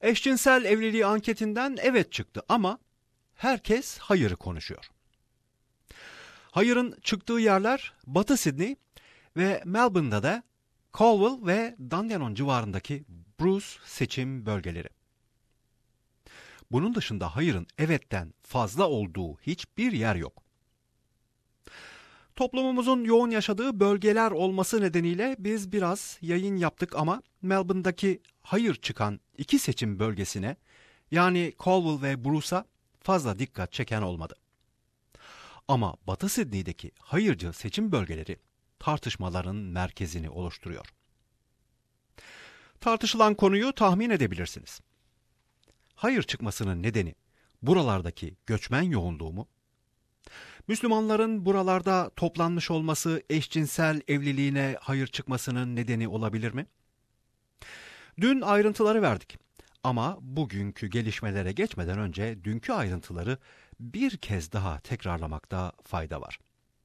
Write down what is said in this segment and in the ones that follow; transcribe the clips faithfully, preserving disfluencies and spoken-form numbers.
Eşcinsel evliliği anketinden evet çıktı ama herkes hayırı konuşuyor. Hayırın çıktığı yerler Batı Sydney ve Melbourne'da da Colville ve Dandenong civarındaki Bruce seçim bölgeleri. Bunun dışında hayırın evetten fazla olduğu hiçbir yer yok. Toplumumuzun yoğun yaşadığı bölgeler olması nedeniyle biz biraz yayın yaptık ama Melbourne'daki hayır çıkan iki seçim bölgesine, yani Colville ve Bruce'a fazla dikkat çeken olmadı. Ama Batı Sydney'deki hayırcı seçim bölgeleri tartışmaların merkezini oluşturuyor. Tartışılan konuyu tahmin edebilirsiniz. Hayır çıkmasının nedeni buralardaki göçmen yoğunluğu mu? Müslümanların buralarda toplanmış olması eşcinsel evliliğine hayır çıkmasının nedeni olabilir mi? Dün ayrıntıları verdik ama bugünkü gelişmelere geçmeden önce dünkü ayrıntıları bir kez daha tekrarlamakta fayda var.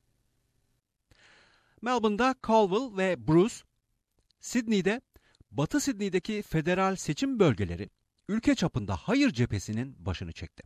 Melbourne'da Colville ve Bruce, Sydney'de Batı Sydney'deki federal seçim bölgeleri ülke çapında hayır cephesinin başını çekti.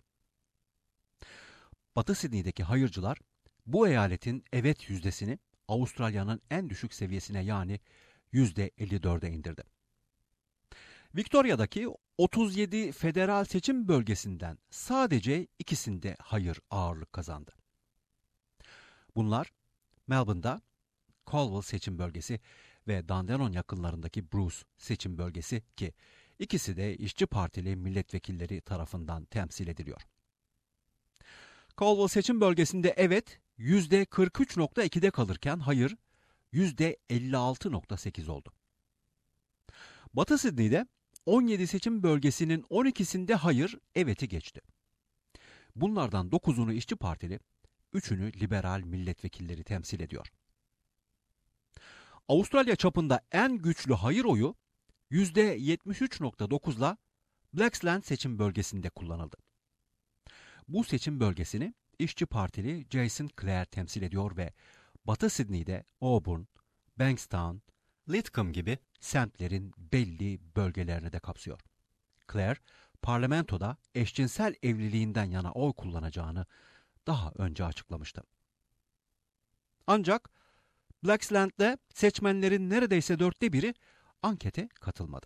Batı Sydney'deki hayırcılar bu eyaletin evet yüzdesini Avustralya'nın en düşük seviyesine, yani yüzde elli dörde indirdi. Victoria'daki otuz yedi federal seçim bölgesinden sadece ikisinde hayır ağırlık kazandı. Bunlar Melbourne'da Colville seçim bölgesi ve Dandenong yakınlarındaki Bruce seçim bölgesi, ki ikisi de İşçi Partili milletvekilleri tarafından temsil ediliyor. Colville seçim bölgesinde evet yüzde kırk üç nokta ikide kalırken hayır yüzde elli altı nokta sekiz oldu. Batı Sydney'de on yedi seçim bölgesinin on ikisinde hayır evet'i geçti. Bunlardan dokuzunu İşçi Partili, üçünü liberal milletvekilleri temsil ediyor. Avustralya çapında en güçlü hayır oyu yüzde yetmiş üç nokta dokuzla Blaxland seçim bölgesinde kullanıldı. Bu seçim bölgesini İşçi Partili Jason Clare temsil ediyor ve Batı Sydney'de Auburn, Bankstown, Lidcombe gibi semtlerin belli bölgelerini de kapsıyor. Clare, parlamentoda eşcinsel evliliğinden yana oy kullanacağını daha önce açıklamıştı. Ancak Blaxland'de seçmenlerin neredeyse dörtte biri ankete katılmadı.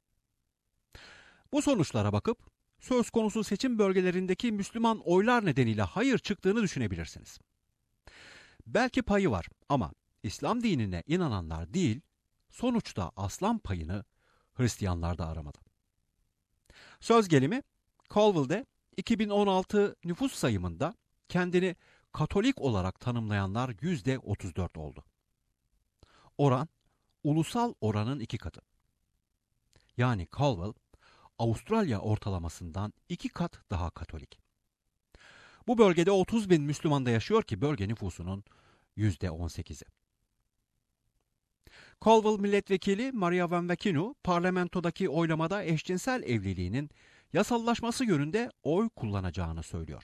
Bu sonuçlara bakıp söz konusu seçim bölgelerindeki Müslüman oylar nedeniyle hayır çıktığını düşünebilirsiniz. Belki payı var ama İslam dinine inananlar değil, sonuçta aslan payını Hristiyanlar da aramadı. Söz gelimi, Colville'de iki bin on altı nüfus sayımında kendini Katolik olarak tanımlayanlar yüzde otuz dört oldu. Oran, ulusal oranın iki katı. Yani Colville, Avustralya ortalamasından iki kat daha Katolik. Bu bölgede otuz bin Müslüman da yaşıyor ki bölge nüfusunun yüzde on sekizi. Colville milletvekili Maria Van Vakinu, parlamentodaki oylamada eşcinsel evliliğinin yasallaşması yönünde oy kullanacağını söylüyor.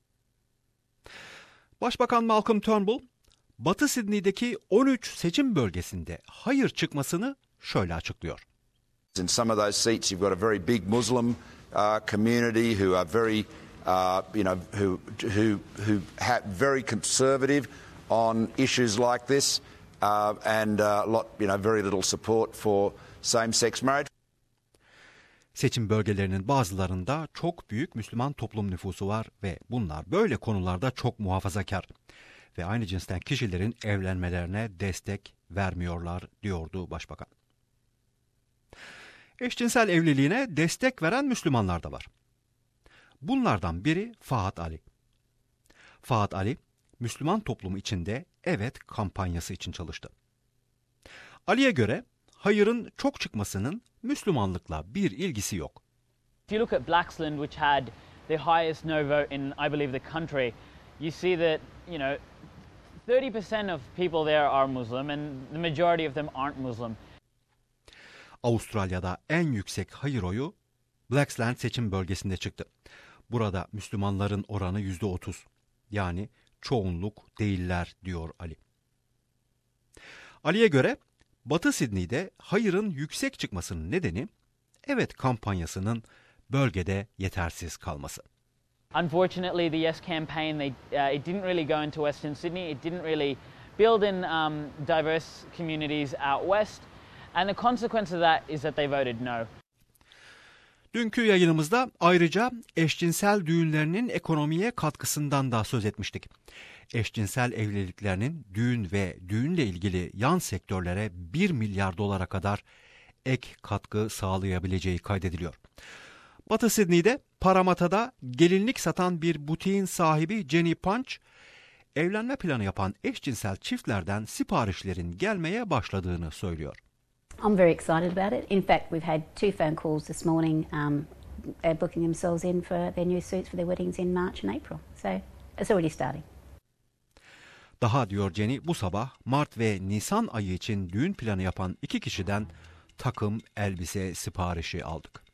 Başbakan Malcolm Turnbull, Batı Sydney'deki on üç seçim bölgesinde hayır çıkmasını şöyle açıklıyor. In some of those seats you've got a very big Muslim uh, community who are very uh, you know who who who have very conservative on issues like this uh, and a uh, lot you know very little support for same-sex marriage. Seçim bölgelerinin bazılarında çok büyük Müslüman toplum nüfusu var ve bunlar böyle konularda çok muhafazakar ve aynı cinsten kişilerin evlenmelerine destek vermiyorlar, diyordu Başbakan. Eşcinsel evliliğine destek veren Müslümanlar da var. Bunlardan biri Fahad Ali. Fahad Ali, Müslüman toplumu içinde evet kampanyası için çalıştı. Ali'ye göre hayırın çok çıkmasının Müslümanlıkla bir ilgisi yok. If you look at Blaxland, which had the highest no vote in, I believe, the country, you see that, you know, thirty percent of people there are Muslim and the majority of them aren't Muslim. Avustralya'da en yüksek hayır oyu Blaxland seçim bölgesinde çıktı. Burada Müslümanların oranı yüzde otuz. Yani çoğunluk değiller, diyor Ali. Ali'ye göre Batı Sydney'de hayırın yüksek çıkmasının nedeni evet kampanyasının bölgede yetersiz kalması. Unfortunately, the Yes campaign, they, uh, it didn't really go into Western Sydney. It didn't really build in um, diverse communities out west. And the consequence of that is that they voted no. Dünkü yayınımızda ayrıca eşcinsel düğünlerinin ekonomiye katkısından da söz etmiştik. Eşcinsel evliliklerinin düğün ve düğünle ilgili yan sektörlere bir milyar dolara kadar ek katkı sağlayabileceği kaydediliyor. Batı Sydney'de Parramatta'da gelinlik satan bir butiğin sahibi Jenny Punch, evlenme planı yapan eşcinsel çiftlerden siparişlerin gelmeye başladığını söylüyor. I'm very excited about it. In fact, we've had two phone calls this morning um, uh, booking themselves in for their new suits for their weddings in March and April. So it's already starting. Daha diyor Jenny, bu sabah Mart ve Nisan ayı için düğün planı yapan iki kişiden takım elbise siparişi aldık.